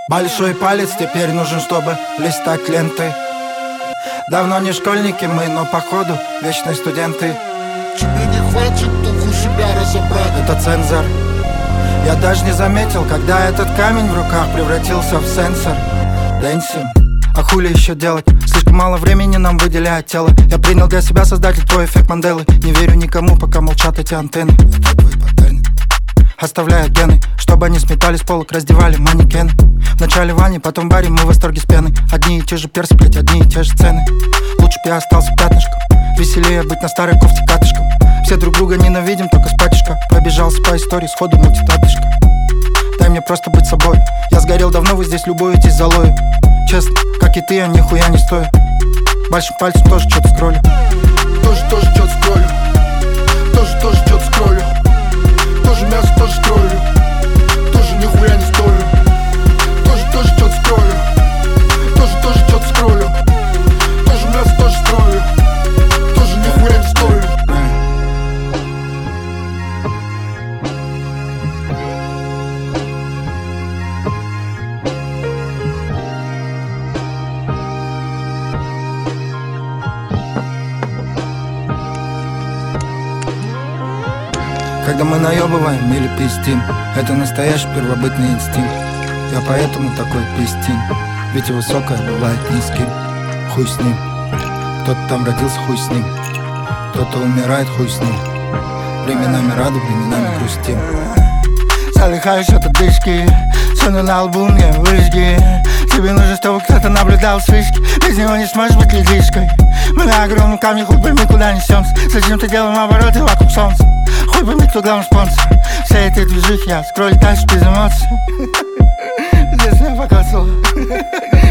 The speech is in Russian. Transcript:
Большой палец теперь нужен, чтобы листать ленты. Давно не школьники мы, но походу вечные студенты. Тебе не хватит духу себя разобрать. Это цензор. Я даже не заметил, когда этот камень в руках превратился в сенсор. Дэнсим. А хули еще делать? Слишком мало времени нам выделяет тело. Я принял для себя создатель твой эффект Манделы. Не верю никому, пока молчат эти антенны. Это твои паттерны. Оставляя гены, чтобы они сметали с полок, раздевали манекены. Вначале Вани, потом в баре, мы в восторге с пены. Одни и те же персы, блять, одни и те же цены. Лучше б я остался пятнышком. Веселее быть на старой кофте катышком. Все друг друга ненавидим, только спатишка. Пробежался по истории, сходу мультитатышка. Дай мне просто быть собой. Я сгорел давно, вы здесь любуетесь золою. Честно, как и ты, я нихуя не стою. Большим пальцем тоже что-то скроллю. Тоже что-то скроллю. Тоже что-то скроллю. Тоже мясо, тоже скроллю. Тоже нихуя не стою. Тоже что-то скроллю. Тоже что-то скроллю. Тоже мясо, тоже скроллю. Тоже нихуя не стою. Когда мы наебываем или пиздим, это настоящий первобытный инстинкт. Я поэтому такой пиздин. Ведь и высокое бывает низким. Хуй с ним. Кто-то там родился, хуй с ним. Кто-то умирает, хуй с ним. Временами рады, временами грустим. Задыхаюсь от одышки. Суну на лбу мне выжги. Тебе нужно, чтобы кто-то наблюдал с вышки. Без него не сможешь быть ледышкой. Мы на огромном камне, хуй пойми, куда несемся. Зачем ты делаем обороты вокруг солнца? Хуй пойми, кто главный спонсор. Все эти движухи я скроллю дальше без эмоций. Здесь я показывал.